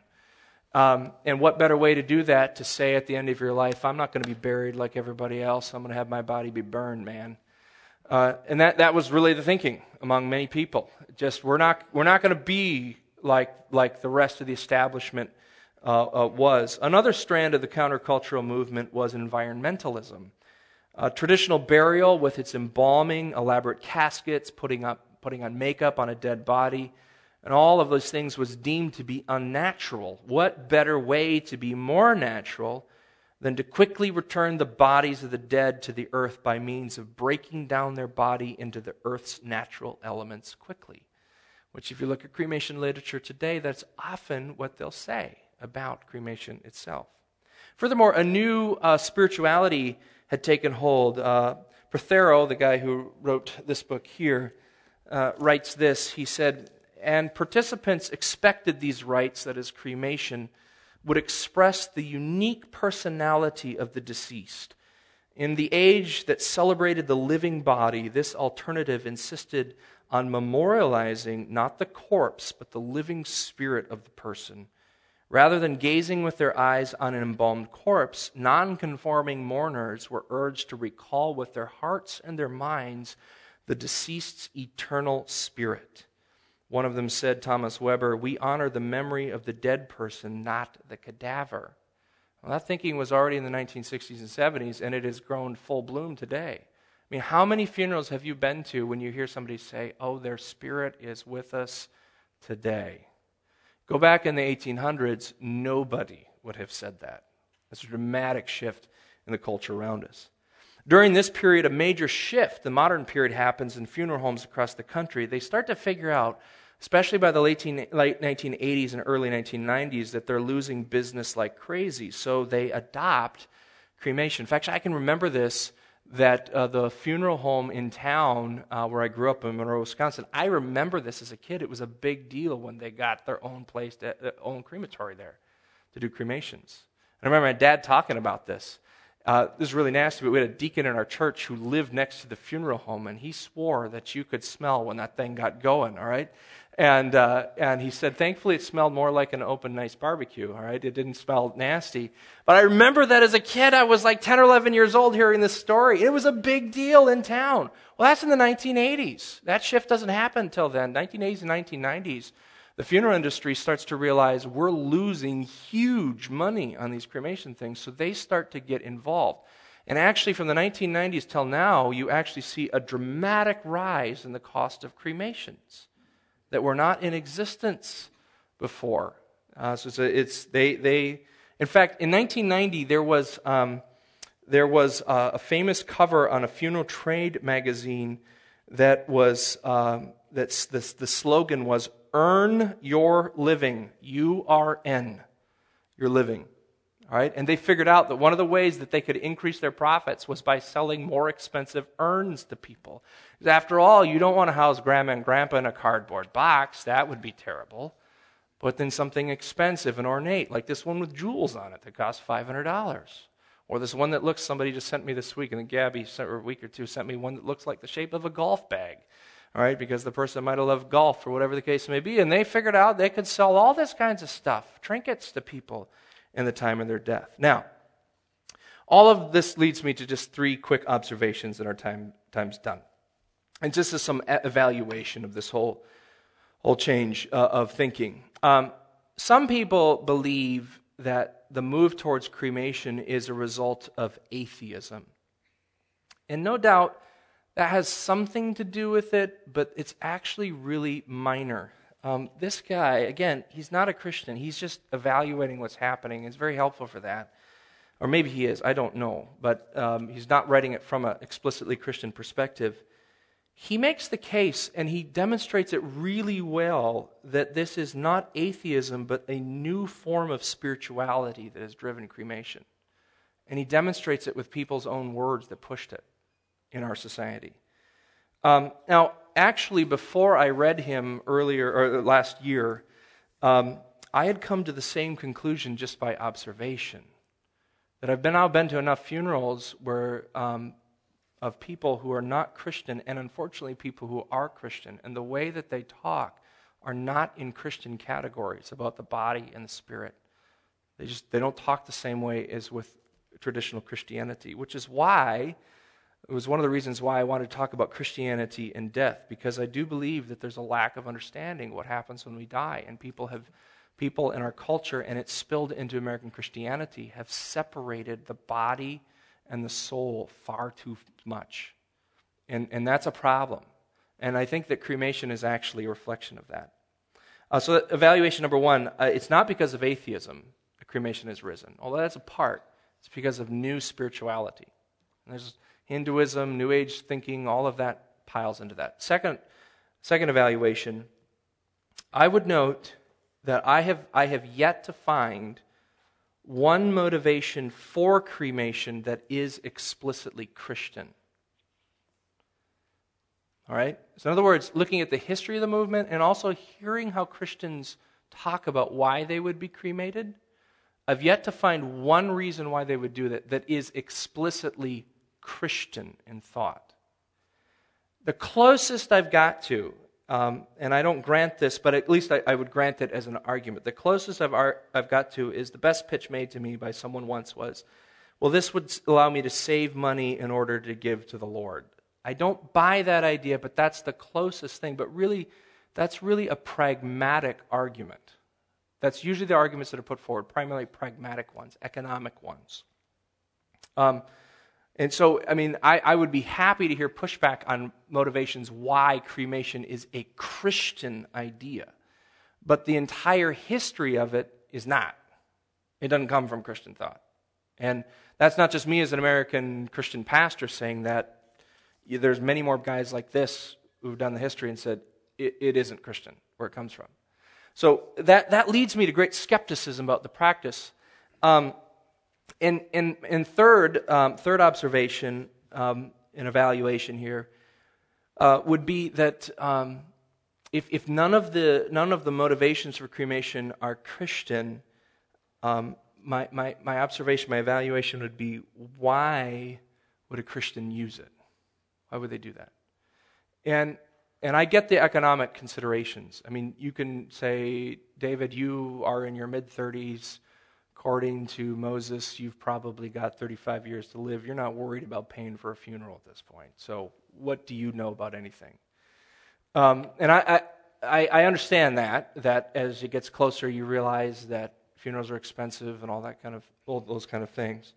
S1: Um, and what better way to do that to say at the end of your life, I'm not going to be buried like everybody else. I'm going to have my body be burned, man. Uh, and that, that was really the thinking among many people. Just we're not we're not going to be like like the rest of the establishment uh, uh, was. Another strand of the countercultural movement was environmentalism. Uh, traditional burial with its embalming, elaborate caskets, putting up putting on makeup on a dead body, and all of those things was deemed to be unnatural. What better way to be more natural than to quickly return the bodies of the dead to the earth by means of breaking down their body into the earth's natural elements quickly? Which, if you look at cremation literature today, that's often what they'll say about cremation itself. Furthermore, a new uh, spirituality had taken hold. Uh, Prothero, the guy who wrote this book here, uh, writes this. He said, and participants expected these rites, that is cremation, would express the unique personality of the deceased. In the age that celebrated the living body, this alternative insisted on memorializing not the corpse, but the living spirit of the person. Rather than gazing with their eyes on an embalmed corpse, non-conforming mourners were urged to recall with their hearts and their minds the deceased's eternal spirit. One of them said, Thomas Weber, we honor the memory of the dead person, not the cadaver. Well, that thinking was already in the nineteen sixties and seventies, and it has grown full bloom today. I mean, how many funerals have you been to when you hear somebody say, oh, their spirit is with us today? Go back in the eighteen hundreds, nobody would have said that. It's a dramatic shift in the culture around us. During this period, a major shift, the modern period, happens in funeral homes across the country. They start to figure out, especially by the late nineteen eighties and early nineteen nineties, that they're losing business like crazy. So they adopt cremation. In fact, I can remember this, that uh, the funeral home in town uh, where I grew up in Monroe, Wisconsin, I remember this as a kid. It was a big deal when they got their own place, to, their own crematory there to do cremations. I remember my dad talking about this. Uh, this is really nasty, but we had a deacon in our church who lived next to the funeral home, and he swore that you could smell when that thing got going, all right? And uh, and he said, thankfully, it smelled more like an open, nice barbecue, all right? It didn't smell nasty. But I remember that as a kid, I was like ten or eleven years old hearing this story. It was a big deal in town. Well, that's in the nineteen eighties. That shift doesn't happen until then. nineteen eighties and nineteen nineties. The funeral industry starts to realize we're losing huge money on these cremation things, so they start to get involved. And actually, from the nineteen nineties till now, you actually see a dramatic rise in the cost of cremations that were not in existence before. Uh, so it's, a, it's they they. In fact, in nineteen ninety, there was um, there was uh, a famous cover on a funeral trade magazine that was um, that's this the slogan was, earn your living, U R N, your living, all right? And they figured out that one of the ways that they could increase their profits was by selling more expensive urns to people. Because after all, you don't want to house grandma and grandpa in a cardboard box. That would be terrible. put in something expensive and ornate, like this one with jewels on it that costs five hundred dollars. Or this one that looks, somebody just sent me this week, and then Gabby, sent, or a week or two, sent me one that looks like the shape of a golf bag. All right, because the person might have loved golf or whatever the case may be, and they figured out they could sell all this kinds of stuff, trinkets to people in the time of their death. Now, all of this leads me to just three quick observations, and our time time's done. And just as some evaluation of this whole, whole change uh, of thinking. Um, some people believe that the move towards cremation is a result of atheism. And no doubt that has something to do with it, but it's actually really minor. Um, this guy, again, he's not a Christian. He's just evaluating what's happening. It's very helpful for that. Or maybe he is, I don't know. But um, he's not writing it from an explicitly Christian perspective. He makes the case, and he demonstrates it really well, that this is not atheism, but a new form of spirituality that has driven cremation. And he demonstrates it with people's own words that pushed it in our society. Um, now, actually, before I read him earlier, or last year, um, I had come to the same conclusion just by observation. That I've been, I've been to enough funerals where um, of people who are not Christian, and unfortunately people who are Christian, and the way that they talk are not in Christian categories about the body and the spirit. They just they don't talk the same way as with traditional Christianity, which is why, it was one of the reasons why I wanted to talk about Christianity and death, because I do believe that there's a lack of understanding what happens when we die, and people have people in our culture, and it's spilled into American Christianity, have separated the body and the soul far too much. And, and that's a problem. And I think that cremation is actually a reflection of that. Uh, so evaluation number one, uh, it's not because of atheism that cremation has risen. Although that's a part, it's because of new spirituality. And there's Hinduism, New Age thinking, all of that piles into that. Second, second evaluation, I would note that I have I have yet to find one motivation for cremation that is explicitly Christian. All right? So in other words, looking at the history of the movement and also hearing how Christians talk about why they would be cremated, I've yet to find one reason why they would do that that is explicitly Christian in thought. The closest I've got to, um, and I don't grant this, but at least I, I would grant it as an argument. The closest I've, ar- I've got to is the best pitch made to me by someone once was, well, this would allow me to save money in order to give to the Lord. I don't buy that idea, but that's the closest thing. But really, that's really a pragmatic argument. That's usually the arguments that are put forward, primarily pragmatic ones, economic ones. Um, and so, I mean, I, I would be happy to hear pushback on motivations why cremation is a Christian idea. But the entire history of it is not. It doesn't come from Christian thought. And that's not just me as an American Christian pastor saying that. There's many more guys like this who've done the history and said, it, it isn't Christian where it comes from. So that, that leads me to great skepticism about the practice. Um, and, and, and third, um, third observation, um, an evaluation here, uh, would be that um, if, if none of the none of the motivations for cremation are Christian, um, my, my, my observation, my evaluation would be, why would a Christian use it? Why would they do that? And and I get the economic considerations. I mean, you can say, David, you are in your mid-thirties. According to Moses, you've probably got thirty-five years to live. You're not worried about paying for a funeral at this point. So what do you know about anything? Um, and I, I, I understand that, that as it gets closer, you realize that funerals are expensive and all that kind of, all those kind of things.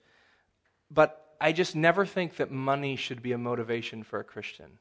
S1: But I just never think that money should be a motivation for a Christian.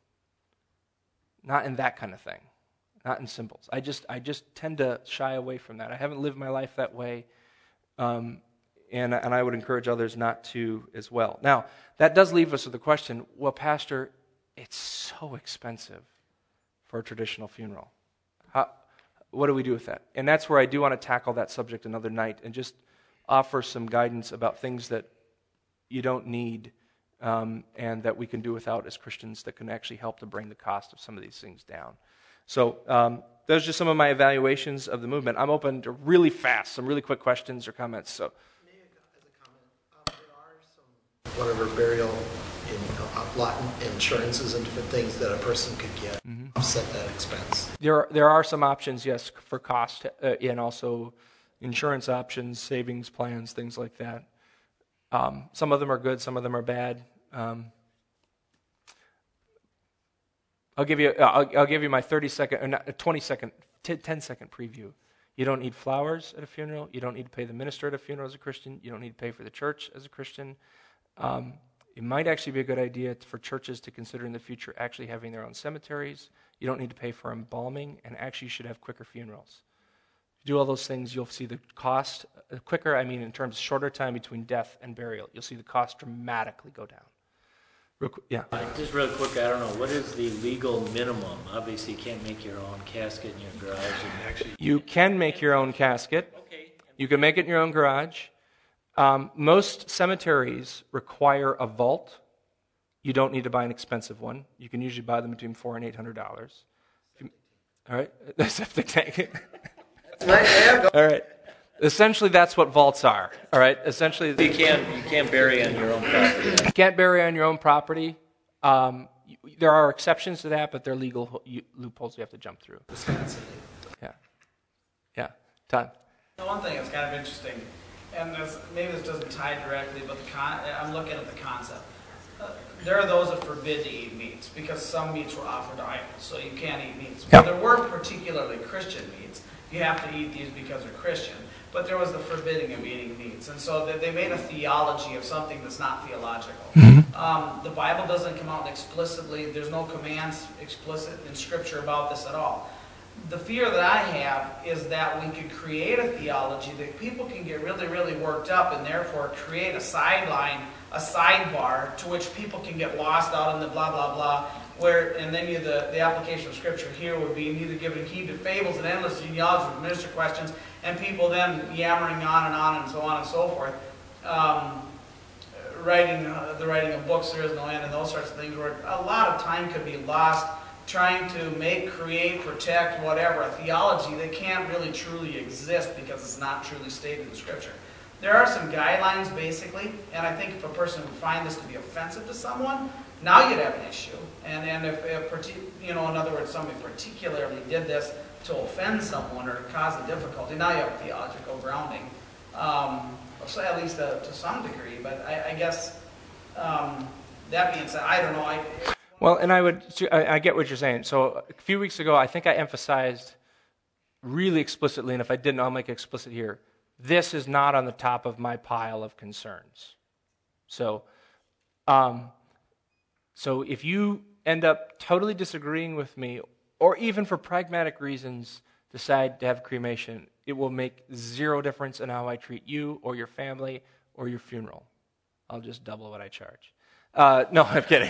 S1: Not in that kind of thing. Not in symbols. I just I just tend to shy away from that. I haven't lived my life that way, um, and, and I would encourage others not to as well. Now, that does leave us with the question, well, Pastor, it's so expensive for a traditional funeral. How, what do we do with that? And that's where I do want to tackle that subject another night and just offer some guidance about things that you don't need, um, and that we can do without as Christians that can actually help to bring the cost of some of these things down. So um, those are just some of my evaluations of the movement. I'm open to really fast, some really quick questions or comments. So,
S2: Maybe as a comment, um, there are some whatever burial in uh, lot insurances and different things that a person could get mm-hmm. offset that expense.
S1: There are, there are some options, yes, for cost, uh, and also insurance options, savings plans, things like that. Um, some of them are good, some of them are bad. Um, I'll give you. I'll, I'll give you my thirty second, or not, twenty second, ten second preview. You don't need flowers at a funeral. You don't need to pay the minister at a funeral as a Christian. You don't need to pay for the church as a Christian. Um, it might actually be a good idea for churches to consider in the future actually having their own cemeteries. You don't need to pay for embalming, and actually you should have quicker funerals. If you do all those things, you'll see the cost uh, quicker. I mean, in terms of shorter time between death and burial, you'll see the cost dramatically go down. Real quick, yeah.
S3: Uh, just real quick, I don't know, what is the legal minimum? Obviously, you can't make your own casket in your garage. And actually,
S1: you can make your own casket.
S3: Okay.
S1: You can make it in your own garage. Um, most cemeteries require a vault. You don't need to buy an expensive one. You can usually buy them between four and eight hundred dollars. All right, the septic tank. All right. Essentially, that's what vaults are. All right. Essentially,
S3: you can't you can't bury on your own property.
S1: You can't bury on your own property. Um, there are exceptions to that, but they're legal loopholes you have to jump through.
S2: Wisconsin.
S1: Yeah. Yeah. Todd.
S4: The one thing that's kind of interesting, and this, maybe this doesn't tie directly, but the con- I'm looking at the concept. Uh, there are those that forbid to eat meats because some meats were offered to idols, so you can't eat meats.
S1: Yep.
S4: But there were particularly Christian meats. You have to eat these because they're Christian. But there was the forbidding of eating meats. And so they made a theology of something that's not theological. Mm-hmm. Um, the Bible doesn't come out explicitly, there's no commands explicit in Scripture about this at all. The fear that I have is that we could create a theology that people can get really, really worked up and therefore create a sideline, a sidebar to which people can get lost out in the blah, blah, blah. Where, and then you, the, the application of Scripture here would be neither giving heed to fables and endless genealogies with minister questions, and people then yammering on and on and so on and so forth, um, writing uh, the writing of books there is no end and those sorts of things, where a lot of time could be lost trying to make, create, protect, whatever, a theology that can't really truly exist because it's not truly stated in Scripture. There are some guidelines, basically, and I think if a person would find this to be offensive to someone, now you'd have an issue. And and if, if you know, in other words, somebody particularly did this to offend someone or to cause a difficulty, now you have a theological grounding, um, so at least to, to some degree. But I, I guess um, that being said, I don't know. I,
S1: well, and I would, I, I get what you're saying. So a few weeks ago, I think I emphasized really explicitly, and if I didn't, I'll make it explicit here. This is not on the top of my pile of concerns. So, um, so if you end up totally disagreeing with me, or even for pragmatic reasons decide to have cremation, it will make zero difference in how I treat you or your family or your funeral. I'll just double what I charge. Uh, no, I'm kidding.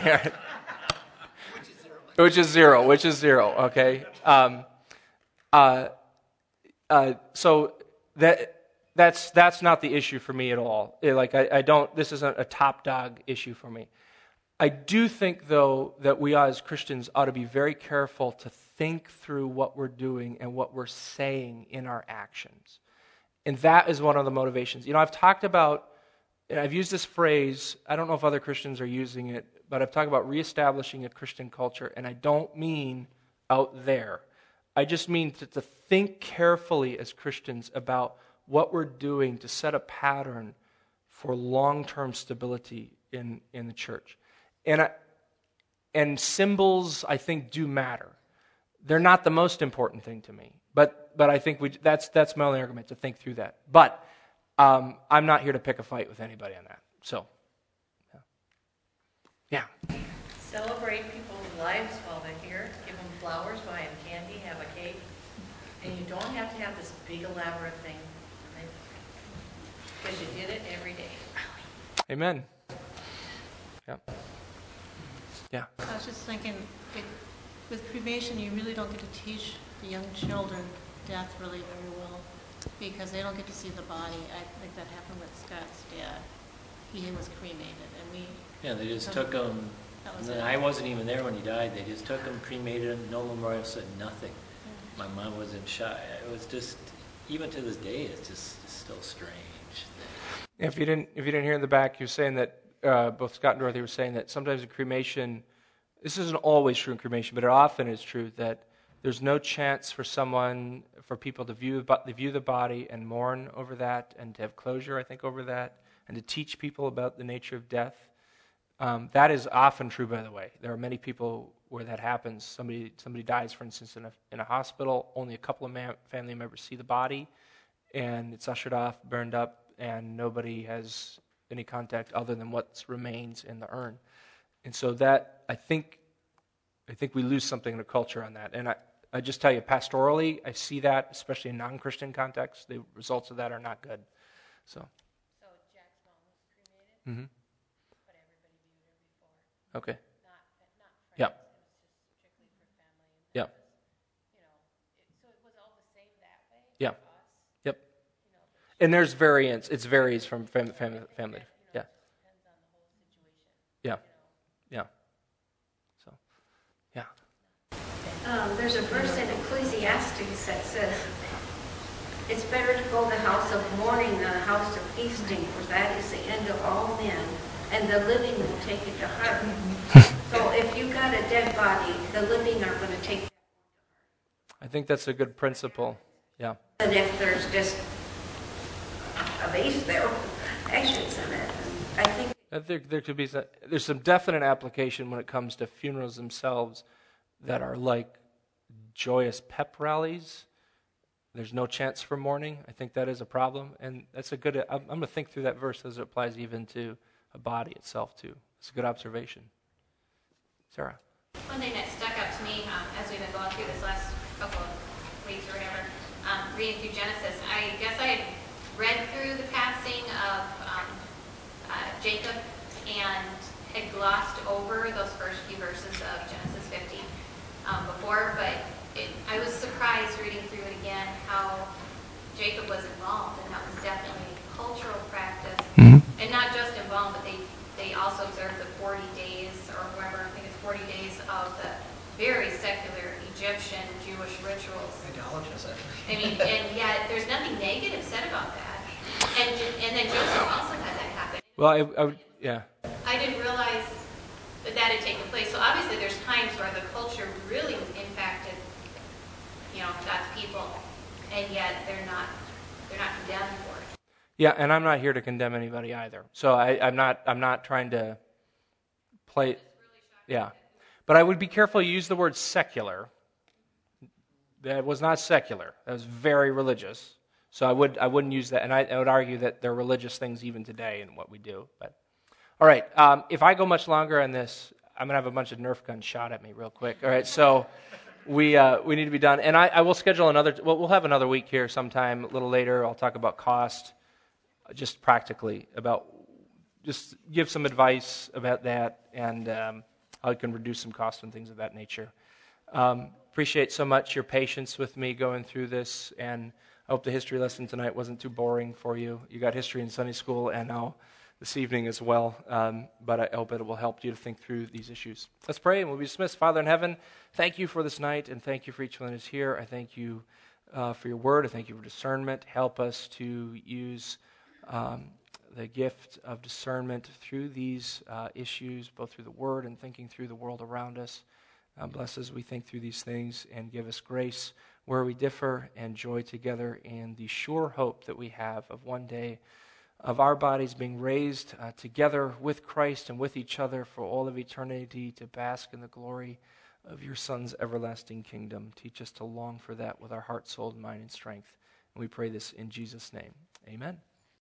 S1: Which is zero. Which is zero, okay? Um, uh, uh, so that that's that's not the issue for me at all. It, like I, I don't. This isn't a top dog issue for me. I do think, though, that we as Christians ought to be very careful to think through what we're doing and what we're saying in our actions. And that is one of the motivations. You know, I've talked about, and I've used this phrase, I don't know if other Christians are using it, but I've talked about reestablishing a Christian culture, and I don't mean out there. I just mean to, to think carefully as Christians about what we're doing to set a pattern for long-term stability in, in the church. And I, and symbols, I think, do matter. They're not the most important thing to me, but but I think we that's that's my only argument, to think through that. But um, I'm not here to pick a fight with anybody on that. So, yeah. yeah.
S5: Celebrate people's lives while they're here. Give them flowers, buy them candy, have a cake, and you don't have to have this big elaborate thing, because you did it every day.
S1: Amen. Yeah. Yeah.
S6: I was just thinking, it, with cremation, you really don't get to teach the young children death really very well, because they don't get to see the body. I think that happened with Scott's dad. He was cremated, and we...
S3: Yeah, they just took him, and then I wasn't even there when he died. They just took him, cremated him, no memorial, said nothing. my mom wasn't shy. It was just, even to this day, it's just still strange.
S1: If you didn't, if you didn't hear in the back, you're saying that uh, both Scott and Dorothy were saying that sometimes in cremation, this isn't always true in cremation, but it often is true that there's no chance for someone, for people to view to view the body and mourn over that, and to have closure, I think, over that, and to teach people about the nature of death. Um, that is often true, by the way. There are many people where that happens. Somebody somebody dies, for instance, in a in a hospital. Only a couple of man, family members see the body, and it's ushered off, burned up, and nobody has any contact other than what remains in the urn. And so that, I think, I think we lose something in the culture on that. And I, I just tell you, pastorally, I see that, especially in non-Christian contexts. The results of that are not good. So.
S5: So Jack's mom was cremated,
S1: Mm-hmm.
S5: but everybody viewed her before.
S1: Okay.
S5: Not, not friends.
S1: Yeah.
S5: It was just strictly for family. And
S1: Yeah.
S5: that was, you know, it, so it was all the same that way
S1: Yeah.
S5: for us.
S1: Yep.
S5: You know, but
S1: And there's variance. It varies from fam- fam- family.
S5: you know,
S1: Yeah.
S5: it just depends on the whole situation.
S1: Yeah.
S5: You know.
S1: Yeah. So. Yeah.
S7: Um, there's a verse in Ecclesiastes that says, it's better to go the house of mourning than the house of feasting, for that is the end of all men, and the living will take it to heart. So if you got a dead body, the living are going to take it.
S1: I think that's a good principle. Yeah.
S7: And if there's just a vase there, ashes in it, I think
S1: I think there could be some, there's some definite application when it comes to funerals themselves that are like joyous pep rallies. There's no chance for mourning. I think that is a problem, and that's a good. I'm, I'm going to think through that verse as it applies even to a body itself too. It's a good observation. Sarah.
S8: One thing that stuck out to me um, as we've been going through this last couple of weeks or whatever, um, reading through Genesis, I guess I had read through the passing of um, uh, Jacob and had glossed over those first few verses of Genesis fifteen um, before, but it, I was surprised reading through it again how Jacob was involved, and that was definitely cultural practice,
S1: Mm-hmm.
S8: and not just involved, but they, they also observed the forty days, or whatever, I think it's forty days of the very secular Egyptian Jewish rituals.
S2: Idolatrous, actually.
S8: I mean, and yet there's nothing negative said about that. And and then Joseph also had that happen.
S1: Well, I, I would, yeah.
S8: I didn't realize that that had taken place. So obviously there's times where the culture really impacted, you know, God's people, and yet they're not they're not condemned for it.
S1: Yeah, and I'm not here to condemn anybody either. So I, I'm not. I'm not trying to play. Yeah, but I would be careful to use the word secular. That was not secular. That was very religious. So I would. I wouldn't use that, and I, I would argue that there are religious things even today in what we do. But all right, um, if I go much longer on this, I'm gonna have a bunch of Nerf guns shot at me real quick. All right, so. We uh, we need to be done, and I, I will schedule another. Well, we'll have another week here sometime a little later. I'll talk about cost, just practically about, just give some advice about that, and um, how I can reduce some costs and things of that nature. Um, appreciate so much your patience with me going through this, and I hope the history lesson tonight wasn't too boring for you. You got history in Sunday school, and now this evening as well, um, but I hope it will help you to think through these issues. Let's pray, and we'll be dismissed. Father in heaven, thank you for this night, and thank you for each one who's here. I thank you uh, for your word. I thank you for discernment. Help us to use um, the gift of discernment through these uh, issues, both through the word and thinking through the world around us. Uh, bless us as we think through these things, and give us grace where we differ, and joy together in the sure hope that we have of one day of our bodies being raised uh, together with Christ and with each other for all of eternity, to bask in the glory of your Son's everlasting kingdom. Teach us to long for that with our heart, soul, mind, and strength. And we pray this in Jesus' name. Amen.